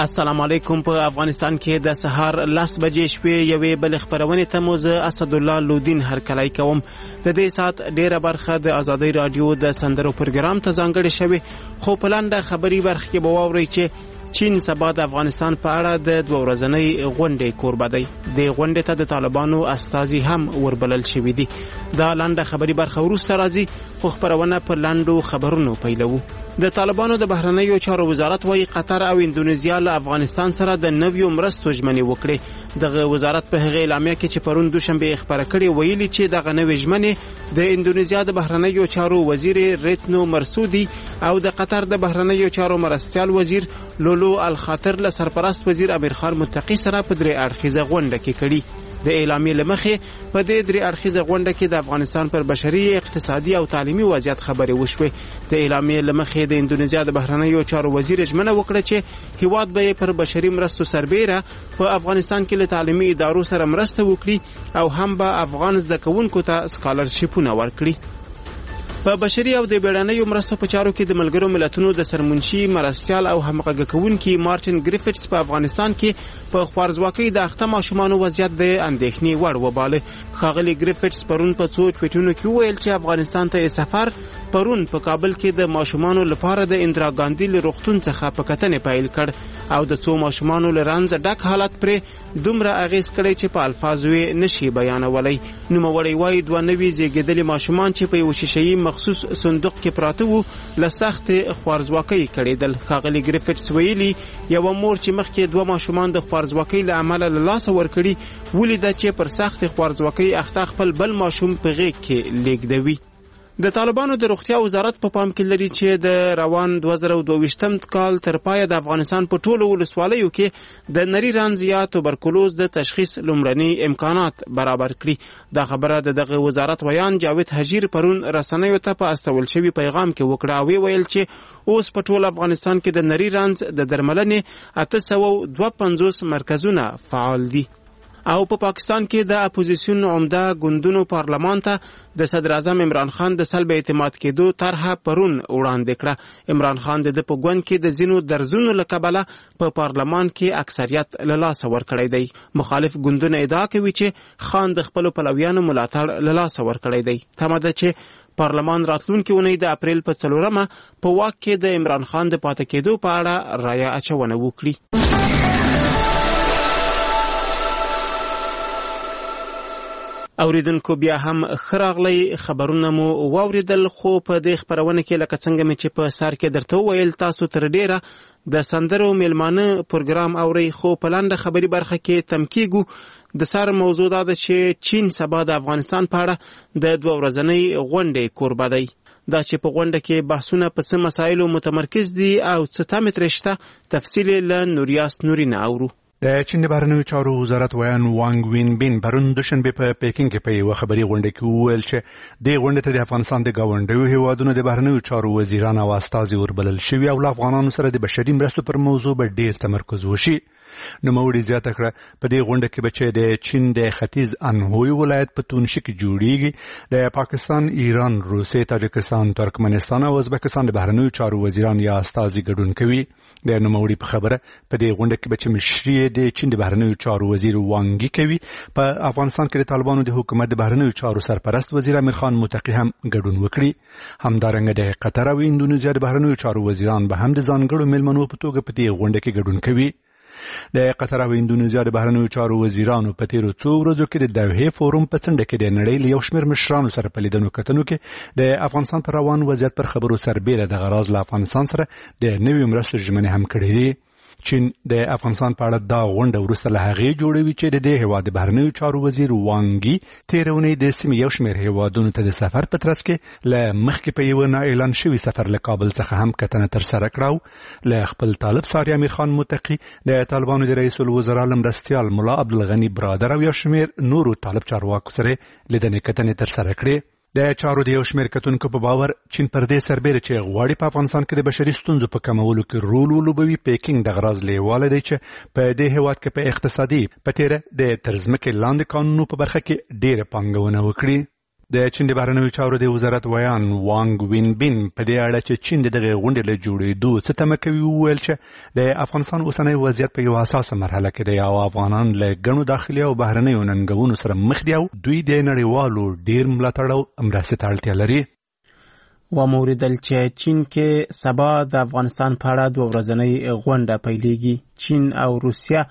السلام علیکم. په افغانستان کې د سهار 10 بجې شپې یوې بل خبرونې ته مو زه اسد الله لودین هرکلی کوم. د دې سات ډیره برخه د ازادۍ رادیو د سندرو پروګرام ته ځانګړې شوې، خو په لنډه خبري برخه کې به واورئ چې چین سبا د افغانستان په اړه د 2 ورځنۍ غونډې کوربه دی. د غونډې ته د طالبانو استازي هم وربلل شوي دي. دا لنډه خبري برخه وروسته راځي، خو خبرونه په لنډو خبرونو پیلوو. د طالبانو د بهرنیو چارو وزارت وايي قطر او اندونیزیا له افغانستان سره د نویو مرستو ژمنې وکړي. دغه وزارت په هغه اعلامیه کې چې پرون دوشنبه خبره کړې ویلي چې دغه نوې ژمنې د اندونیزیا د بهرنیو چارو وزیر ریتنو مرسودي او د قطر د بهرنیو چارو مرستیال وزیر لولو الخاطر له سرپرست وزیر امیر خان متقی سره په 3 اړخیزه غونډه کې کړي. د اعلامیې لمخې په دې 3 اړخیزه غونډه کې د افغانستان پر بشري، اقتصادي او تعلیمي وضعیت خبرې وشوې. د اعلامیې لمخې د اندونیزیا د بهرنیو چارو وزیر ژمنه وکړه چې هیواد به پر بشري مرستو سربیره په افغانستان کې له تعلیمي ادارو سره مرسته وکړي او هم به افغان زده کوونکو ته سکالرشیپونه ورکړي. په بشري او د بیړنیو مرستو په چارو کې د ملګرو ملتونو د سرمنشي مرستیال او همغږي کوونکي مارټین ګریفټس په افغانستان کې په خوارزواکۍ د اخته ماشومانو وضعیت د اندېښنې وړ وباله. ښاغلي ګریفټس پرون په څو ټویټونو کې وویل چې افغانستان ته سفر پرون په کابل کې د ماشومانو لپاره د اندرا ګاندی له روغتون څخه په کتنې پیل کړ او د څو ماشومانو له رنځ ډک حالت پرې دومره اغیز کړی چې په الفاظو یې نشي بیانولی. نوموړی وایي 2 نوي زیږیدلي ماشومان چې په یو شیشه‌یي مخصوص صندوق کې پراته وو له سخت خوارزواکۍ کړېدل. ښاغلي ګریفټس ویلي یو مور چې مخکې 2 ماشومان د خوارزواکۍ له امله له لاسه ورکړي ولیده چې پر سخت خوارزواکۍ اخته خپل بل ماشوم په غېږ کې لیږدوي. د طالبانو د روغتیا وزارت په پام کې لري چې د روان 2022م کال تر پایه د افغانستان په ټولو ولسوالیو کې د نری رنځ یا توبرکلوز د تشخیص لومړني امکانات برابر کړي. دا خبره د دغه وزارت ویان جاوید حجیر پرون رسنیو ته په استول شوی پیغام کې وکړه او ویل چې اوس په ټول افغانستان کې د نری رنځ د درملنې 852 مرکزونه فعال دي. او په پاکستان کې د اپوزیسیون عمده ګوندونو پارلمان ته د صدر اعظم عمران خان د سلب اعتماد کېدو طرحه پرون وړاندې کړه. عمران خان د په ګوند کې د زینو درزونو له کبله په پارلمان کې اکثریت له لاسه ورکړی دی. مخالف ګوندونه ادعا کوي چې خان د خپل پلویانو ملاتړ له لاسه ورکړی دی. تمه ده چې پارلمان راتلونکي اونۍ د اپریل په 4مه په واک کې د عمران خان د پاتې کېدو په اړه رایه اچونه وکړي. اوریدونکو بیا هم خراغلی خبرونه مو واوریدل، خو په دې خبرونه کې لکه څنګه مې چې په سر کې درته ویل تاسو تر ډیره د سندرو میلمانه پروګرام اوري، خو په لاندې خبري برخه کې تمکیګو د سر موضوع دا ده چې چین سبا د افغانستان په اړه د 2 ورځنۍ غونډې کوربه دی. دا چې په غونډه کې بحثونه په څه مسایلو متمرکز دي او څه تمه ترې شته، تفصیل له نوریاس نورینه اورو. د چین د بهرنیو چارو وزارت ویان وانګ وین بین پرون دوشنبه په پیکینګ کې په یو خبري غونډه کې وویل چې د غونډې ته د افغانستان د گاونډیو هیوادونو د بهرنیو چارو وزیران او استازي وربلل شوي او له افغانانو سره د بشري مرستو پر موضوع به ډیر تمرکز وشي. نوموړي زیاته کړه په دې غونډه کې به چې د چین د ختیځ انهوی ولایت په تونشي کې جوړیږي د پاکستان، ایران، روسیې، تاجکستان، ترکمنستان او ازبکستان د بهرنیو چارو وزیران یا استازي ګډون کوي. د نوموړي په خبره په دې غونډه کې به چې مشري د چین د بهرنیو چارو وزیر وانګي کوي، په افغانستان کې د طالبانو د حکومت د بهرنیو چارو سرپرست وزیر امیر خان متقی هم ګډون وکړي. همدارنګه د قطر او اندونیزیا د بهرنیو چارو وزیران به هم د ځانګړو میلمنو په توګه په دې غونډه کې ګډون کوي. د قطر او اندونیزیا د بهرنیو چارو وزیرانو په تیرو 2 ورځو کې د دوحې فورم په څنډه کې د نړۍ له یو شمېر مشرانو سره په لیدنو کتنو کې د افغانستان پر روان وضعیت پر خبرو سربیره د غراض له افغانستان سره د نویو مرستو ژمنې هم کړې دي. چین د افغانستان په اړه دا غونډه وروسته له هغې جوړوي چې د دې هیواد د بهرنیو چارو وزیر وانګي تېره اونۍ د سیمې یو شمېر هیوادونو ته د سفر په ترڅ کې له مخکې په یوه نااعلان شوي سفر له کابل څخه هم کتنه ترسره کړه. له خپل طالب ساری امیر خان متقی د طالبانو د رئیس الوزرا له مرستیال ملا عبدالغني برادر او یو شمېر نورو طالب چارواکو سره لیدنې کتنې ترسره کړې. د چارو د یو شمېر کتونکو په باور چین پر دې سربیره چې غواړي په افغانستان کې د بشري ستونزو په کمولو کې رول ولوبوي، پیکینګ د غراض لیواله دی چې په دې هیواد کې په اقتصادي په تیره د ترځمکې لاندې قانونو په برخه کې ډېره پانګونه وکړي. د چین د بهرنیو چارو د وزارت ویان وانګ وین بین په دې اړه چې چین دغه غونډې له جوړېدو څه تمه کوي وویل چې د افغانستان اوسنی وضعیت په یو حساسه مرحله کې دی او افغانان له ګڼو داخلي او بهرنیو ننګونو سره مخ دي او دوی د نړیوالو ډیر ملاتړ او مرستې ته اړتیا لري. وموریدل چې چین کې سبا د افغانستان په اړه دوه ورځنۍ غونډه پیلېږي. چین او روسیه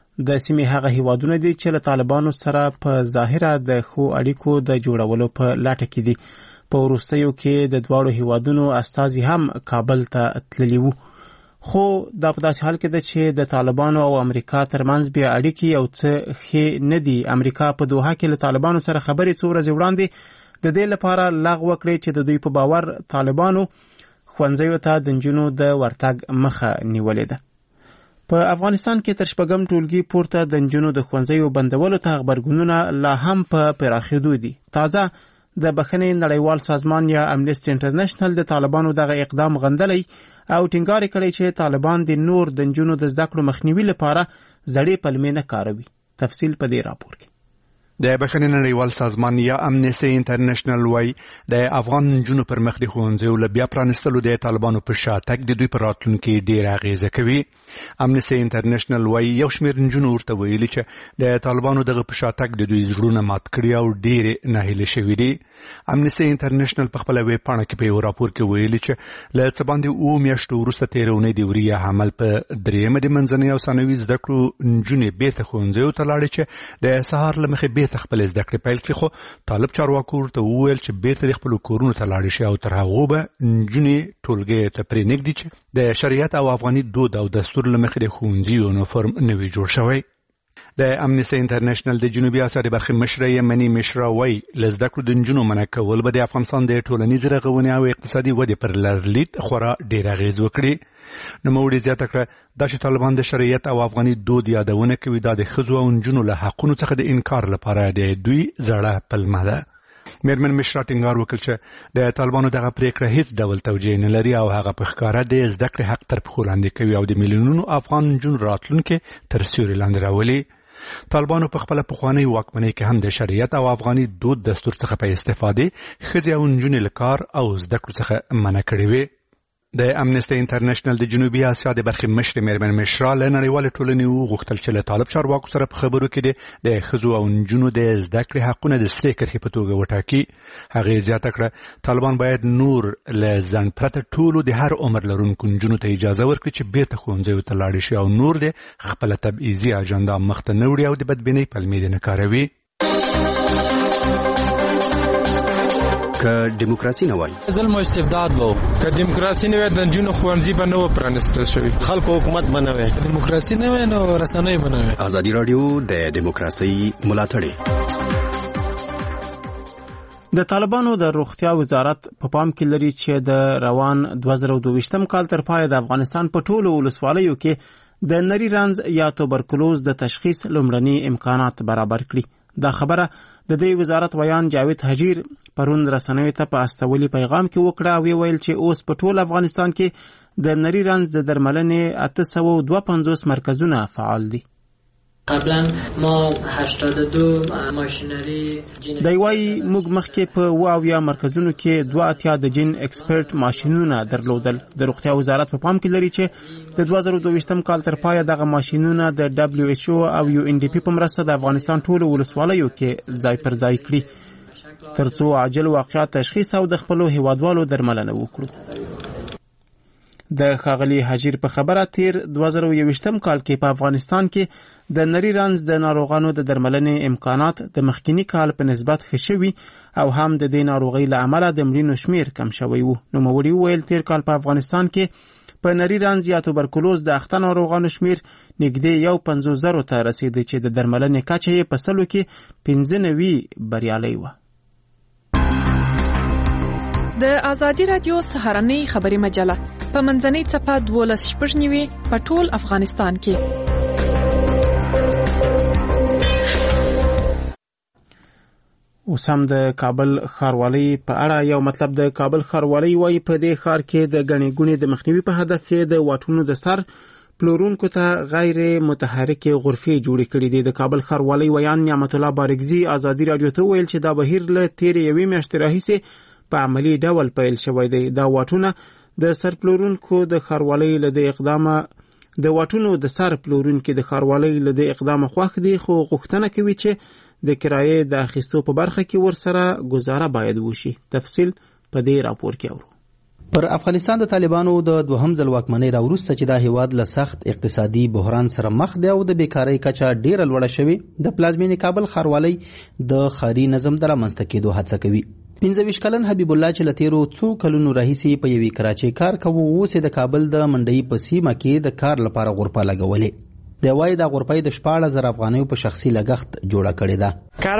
د سیمې هغه هیوادونه دي چې له طالبانو سره په ظاهره د ښو اړیکو د جوړولو په لټه کې دي. په وروستیو کې د دواړو هیوادونو استازي هم کابل ته تللي وو. خو دا په داسې حال کې ده چې د طالبانو او امریکا ترمنځ بیا اړیکې یو څه ښې نه دي. امریکا په دوحه کې له طالبانو سره خبرې څو ورځې وړاندې د دې لپاره لغوه کړې چې د دوی په باور طالبانو ښوونځیو ته د نجونو د ورتګ مخه نیولې ده. په افغانستان کې تر شپږم ټولګي پورته د نجونو د ښوونځیو بندولو ته غبرګونونه لا هم په پراخېدو دي. تازه د بخښنې نړیوال سازمان یا امنیسټي انټرنیشنل د طالبانو دغه اقدام غندلی او ټینګار کړی چې طالبان د نور د نجونو د زده کړو مخنیوي لپاره زړې پلمې نه کاروي. تفصیل په دې راپور کې. د بخښنې نړیوال سازمان یا امنیسټي انټرنیشنل وايي د افغان نجونو پر مخ د ښوونځیو له بیا پرانستلو د طالبانو په شاتګ د دوی پر راتلونکي ډېره اغیزه کوي. امنیسټي انټرنیشنل وايي یو شمېر نجونو ورته ویلي چې د طالبانو دغه په شاتګ د دوی زړونه مات کړي او ډېرې ناهیلې شوي دي. امنیسټي انټرنیشنل په خپله ویب پاڼه کې په یو راپور کې ویلي چې له څه باندې 7 میاشتو وروسته تېره اونۍ د وریه حمل په درېیمه د منځنۍ او ثانوي زده کړو نجونې بېرته ښوونځیو ته لاړې چې د سهار له مخې بېرته خپلې زده کړې پیل کړي. خو طالب چارواکو ورته وویل چې بېرته د خپلو کورونو ته لاړې شي او تر هغو به نجونې ټولګیو ته پرېنږدي چې د شریعت او افغاني دود او دستور له مخې د ښوونځي یونیفورم نه وي جوړ شوی. د امنیسټي انټرنیشنل د جنوبي اسیا د برخې مشره یمني مشره وايي له زده کړو د نجونو منع کول به د افغانستان د ټولنیزې رغونې او اقتصادي ودې پر لرلید خورا ډېر اغېز وکړي. نوموړي زیاته کړه دا چې طالبان د شریعت او افغاني دود یادونه کوي دا د ښځو او نجونو له حقونو څخه د انکار لپاره د دوی زړه پلمه ده. میرمن مشره ټینګار وکړ چې د طالبانو دغه پریکړه هیڅ ډول توجیه نه لري او هغه په ښکاره د زده کړې حق تر پښو لاندې کوي او د میلیونونو افغان نجونو راتلونکي تر سیوري لاندې راولي. طالبانو په خپله پخوانۍ واکمنۍ کې هم د شریعت او افغاني دود دستور څخه په استفادې ښځې او نجونې له کار او زده کړو څخه منع کړې وې. د امنیسټي انټرنیشنل د جنوبي اسیا د برخې مشرې میرمن مشره له نړیوالې ټولنې وغوښتل چې له طالب چارواکو سره په خبرو کې د ښځو او نجونو د زده کړې حقونه د سرې کرښې په توګه وټاکي. هغې زیاته کړه طالبان باید نور له ځنډ پرته ټولو د هر عمر لرونکو نجونو ته اجازه ورکړي چې بیرته ښوونځیو ته لاړې شي او نور د خپله تبعیضي اجنډا مخته نه وړي او د بدبینۍ پلمې دې نه کاروي. که دیموکراسي نه وای ظلم او استبداد وو، که دیموکراسي نه وای د نجونو ښوونځي به نه و پرانیستل شوي، خلکو حکومت به نه وای، دیموکراسي نه وای نو رسنۍ به نه وای. ازادي راډیو د دیموکراسي ملاتړ. د طالبانو د روغتیا وزارت په پام کې لري چې د روان 2022 کال تر پای د افغانستان په ټولو ولسوالیو کې د نری رنځ یا توبرکلوز د تشخیص لومړني امکانات برابر کړي. دا خبره د دې وزارت ویان جاوید حجیر پرون رسنیو ته په استولي پیغام کې وکړه او ویل چې اوس په ټول افغانستان کې د نری رنځ د درملنې 852 مرکزونه فعال دي. قبلا ما 82 ماشینری دی وايي موږ مخکې په 82 مرکزونو کې 82 د جین ایکسپرت ماشینونه درلودل. د روغتیا وزارت په پام کې لري چې د 2022 کال تر پای دغه ماشینونه د WHO او UNDP په مرسته د افغانستان ټولو ولسوالیو کې ځای پر ځای کړي ترڅو عاجل واقعیت تشخیص او د خپلو هیوادوالو درملنه وکړو. د ښاغلي حجیر په خبره تیر 2021 کال کې په افغانستان کې د نری رنځ د ناروغانو د درملنې امکانات د مخکینی کال په نسبت ښه شوي او هم د دې ناروغۍ له امله د مړینو شمیر کم شوی وو. نوموړي وویل تیر کال په افغانستان کې په نری رنځ یا توبرکلوز د اخته ناروغانو شمیر نږدې 50,000 ته رسیدي چې د درملنې کچه یې په سلو کې 95 بریالۍ وه. د ازادي رادیو سهارنۍ خبري مجله په منځنۍ څپه 12:09 په ټول افغانستان کې. اوس هم د کابل ښاروالۍ په اړه یو مطلب. د کابل ښاروالۍ وايي په دې ښار کې د ګڼې ګوڼې د مخنیوي په هدف د واټونو د سر پلورونکو ته غیر متحرک غرفې جوړې کړې دي. د کابل ښاروالۍ ویان نعمت الله بارګزي ازادي رادیو ته ویل چې دا بهیر له تیرې یوې میاشتې راهیسې په عملی ډول پیل شوی دی. دا واټونه د سر پلورونکو د ښاروالۍ له اقدامه خوښ دي، خو غوښتنه کوي چې د کرایې د اخیستو په برخه کې ورسره گزاره باید وشي. تفصیل په دې راپور کې اورو. پر افغانستان د طالبانو د دوهم ځل واکمنۍ راوروسته چې دا هیواد له سخت اقتصادي بحران سره مخ دی او د بیکارۍ کچه ډیره لوړه شوې، د پلازمینې کابل ښاروالۍ د ښاري نظم د رامنځته کېدو هڅه کوي. 25 کلن حبیب الله چې له تیرو څو کلونو راهیسې په یوې کراچۍ کار کوي، اوس د کابل د منډۍ په سیمه کې د کار لپاره غرفه لګولې. دی وايي دا غرفه د 14,000 افغانیو په شخصي لګښت جوړه کړې ده.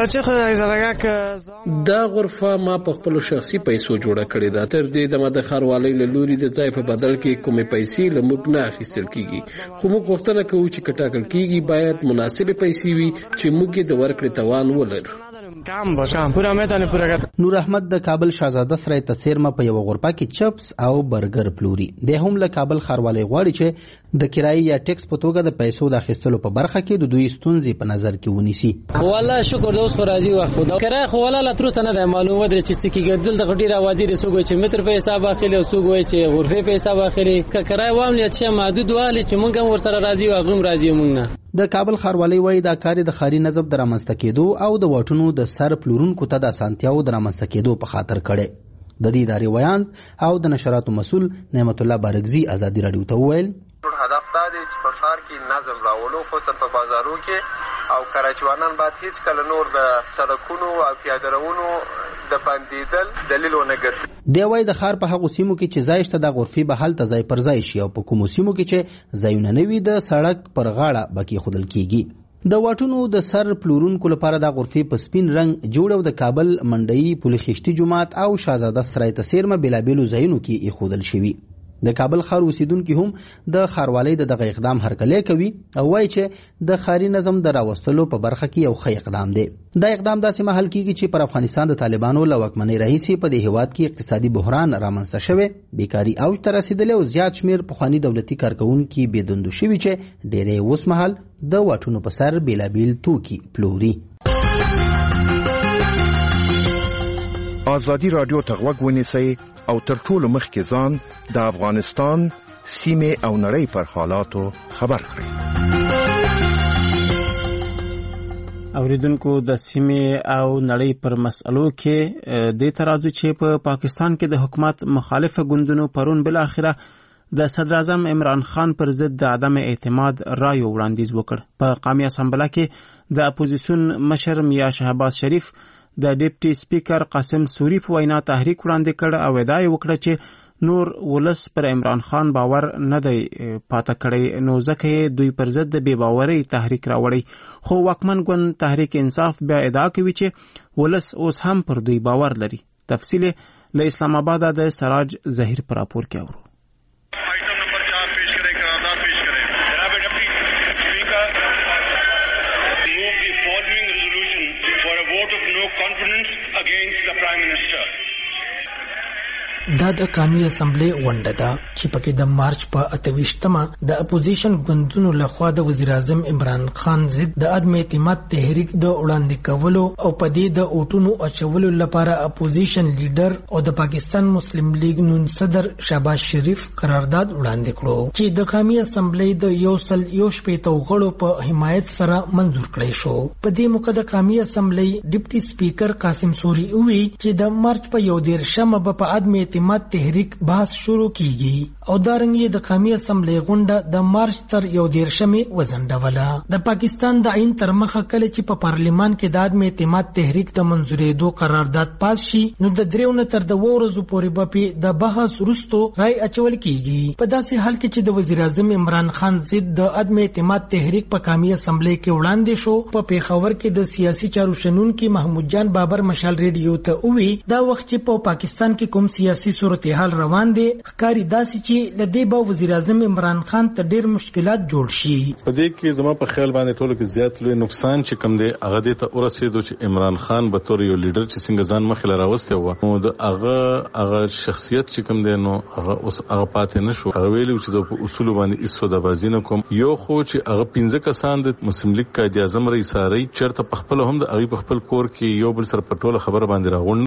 دا غرفه ما په خپل شخصي پیسو جوړه کړې ده. تر دې دمه د ښاروالۍ له لوري د ځای په بدل کې کومې پیسې له موږ نه اخیستل کیږي، خو موږ غوښتنه کوو چې کټاکل کیږي باید مناسبه پیسې وي چې موږ د ورکړې توان ولرو. نور احمد د کابل شاهزاده سرای ته څیرمه په یو غرفه کې چپس او برګر پلوري. د هم له کابل ښاروالۍ غواړي چې د کرایې یا ټیکس په توګه د پیسو د اخیستلو په برخه کې د دوی ستونزې په نظر کې ونیسي. والله شکر دوست خو راځي وخت خو کرایه خو والله لا تر څه نه معلومه ده چې څه کېږي. دلته ډیر اوازې رسوګو چې متر په حساب اخلي او څوک وایي چې غرفه په حساب اخلي. کرایه وامل چې محدود والی چې مونږ هم ورسره راځي او غوم راځي مونږ نه. د کابل ښاروالۍ وایي دا کار د ښاري نظم د رامنځته کېدو او د واټونو د سر پلورونکو ته د اسانتیاو د رامنځته کېدو په خاطر کړي. د دې ادارې ویان او د نشراتو مسؤل نعمت الله بارګزي ازادي رادیو ته وویل هدف دا دی چې په ښار کې نظم راولو، خصوصا په بازارو کې، او کراچوانان باید هیڅ کله نور د سړکونو او پیاده روونو د بندیدل دلیل ونه ګرځي. دی وايي د ښار په هغو سیمو کې چې ځای شته د غرفې به هلته ځای پر ځای شي او په کومو سیمو کې چې ځایونه نه وي د سړک پر غاړه به کېښودل کېږي. د واټونو د سر پلورونکو لپاره د غرفې په سپین رنګ جوړ او د کابل منډۍ، پل خشتي جومات او شاهزاده سرای ته څیرمه بېلابېلو ځایونو کې ایښودل شوي. د کابل ښار اوسیدونکي هم د ښاروالۍ د دغه اقدام هرکلی کوي او وایي چې د ښاري نظم د راوستلو په برخه کې یو ښه اقدام دی. دا اقدام داسې مهال کېږي چې پر افغانستان د طالبانو له واکمنۍ راهیسې په دې هیواد کې اقتصادي بحران رامنځته شوی، بیکاري اوج ته رسېدلې او زیات شمېر پخواني دولتي کارکوونکي بېدندو شوي چې ډېری اوس مهال د واټونو په سر بېلابېل توکي پلوري. ازادي رادیو ته غوږ ونیسئ او تر ټولو مخکې ځان د افغانستان سیمې او نړۍ پر حالاتو خبر کړئ. اوریدونکو د سیمې او نړۍ پر مسئلو کې د ترازو چې په پاکستان کې د حکومت مخالفه ګوندونو پرون بل اخره د صدر اعظم عمران خان پر ضد د عدم اعتماد رایو وړاندیز وکړ. په قومي اسامبله کې د اپوزیسیون مشر میا شهباز شریف د ډیپټي سپیکر قاسم سوری په وینا تحریک وړاندې کړ او ادعا وکړه چې نور ولس پر عمران خان باور نه دی پاته کړی، نو ځکه دوی پر ضد د بې باورۍ تحریک راوړی. خو واکمن ګوند تحریک انصاف بیا ادعا کوي چې ولس اوس هم پر دوی باور لري. تفصیل له اسلام آباد د سراج ظهیر پر راپور کې اورو. دا د قومي اسمبلی غونډه ده چې پکې د مارچ په 28مه د اپوزیشن ګوندونو لخوا د وزیر اعظم عمران خان ضد د عدم اعتماد تحریک د وړاندې کولو او په دې د اوټونو اچولو لپاره اپوزیشن لیډر او د پاکستان مسلم لیگ نون صدر شهباز شریف قرارداد وړاندې کړو چې د قومي اسمبلی د 1.1 غړو په حمایت سره منزور کړی شو. په دې موقع د قومي اسمبلی ډیپټي سپیکر قاسم سوری وی چې د مارچ په 1 په عدم اعتماد تحریک بحث شروع کیږي او دارنګ د قومي اسمبلی غونډه د مارچ تر 11 وزنډوله. د پاکستان د عین تر مخه کله چې په پارلیمان کې د عدم اعتماد تحریک د منزورېدو قرارداد پاس شي نو د 3 تر 2 ورځې پورې به د بحث وروسته رای اچول کیږي. په داسې حال کې چې د وزیر اعظم عمران خان ضد د عدم اعتماد تحریک په قومي اسمبلی کې وړاندې شو، په پیښور کې د سیاسي چارو شنونکي محمود جان بابر مشال ریډیو ته وی دا وخت چې په پاکستان کې کوم سیاسي سیاسي صورتحال روان دي ښکاری داسې چې لدی به وزیر اعظم عمران خان ته ډیر مشکلات جوړ شي. په دې کې زما په خیال باندې ټولو کې زیات لوی نقصان چې کوم دی هغه دې ته ورسېدو چې عمران خان به تور یو لیډر چې څنګه ځان مخې راوسته و نو د هغه شخصیت چې کوم دی نو هغه اوس هغه پاتې نشو. هغه ویلو چې په اصول باندې ایسو د بازی نه کوم یو خو چې هغه 15 کسان د مسلم لیگ قائد اعظم رئیس ساري چرته په خپل هم د هغه په خپل کور کې یو بل سره په ټوله خبره باندې راغون